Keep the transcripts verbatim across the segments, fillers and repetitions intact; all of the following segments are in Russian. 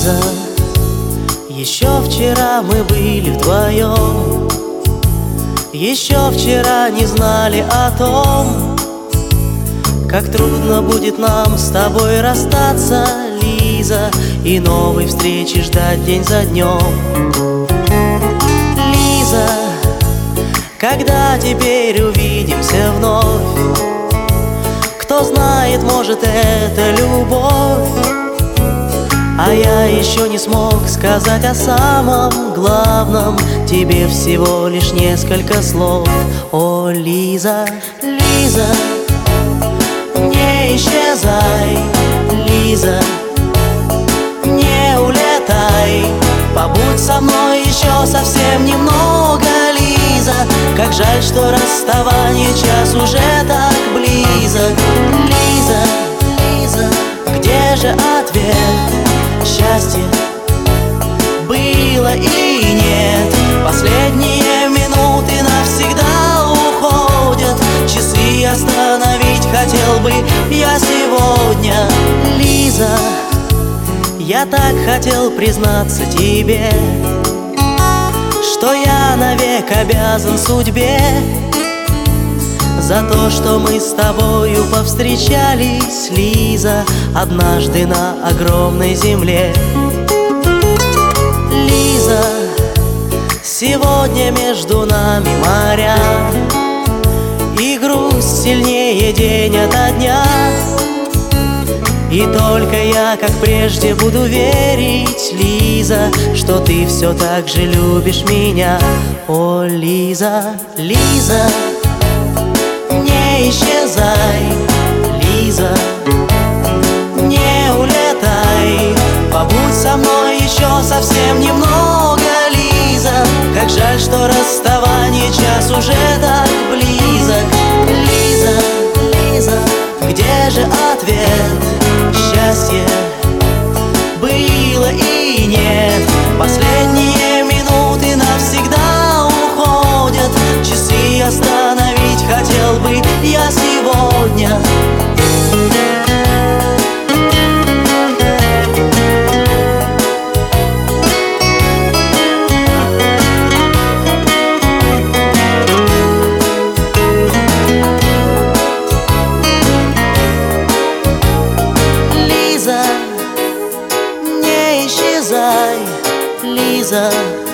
Лиза, еще вчера мы были вдвоем, еще вчера не знали о том, как трудно будет нам с тобой расстаться, Лиза, и новой встречи ждать день за днем. Лиза, когда теперь увидимся вновь? Кто знает, может, это любовь. А я еще не смог сказать о самом главном, тебе всего лишь несколько слов. О, Лиза, Лиза, не исчезай, Лиза, не улетай, побудь со мной еще совсем немного, Лиза. Как жаль, что расставание час уже так близок. Лиза, Лиза, где же ответ? Счастье было и нет. Последние минуты навсегда уходят. Часы остановить хотел бы я сегодня. Лиза, я так хотел признаться тебе, что я навек обязан судьбе за то, что мы с тобою повстречались, Лиза, однажды на огромной земле. Лиза, сегодня между нами моря, и грусть сильнее день ото дня. И только я, как прежде, буду верить, Лиза, что ты все так же любишь меня. О, Лиза, Лиза, не исчезай, Лиза, не улетай, побудь со мной еще совсем немного, Лиза. Как жаль, что расставание час уже так близок. Лиза, Лиза, где же ответ? Счастье было и нет. Последние минуты навсегда уходят. Часы остановить хотел бы я сегодня. Лиза,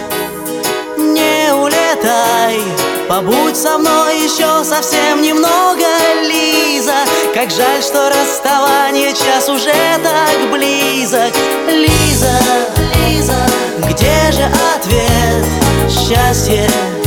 не улетай, побудь со мной еще совсем немного, Лиза. Как жаль, что расставание час уже так близок. Лиза, Лиза, где же ответ? Счастье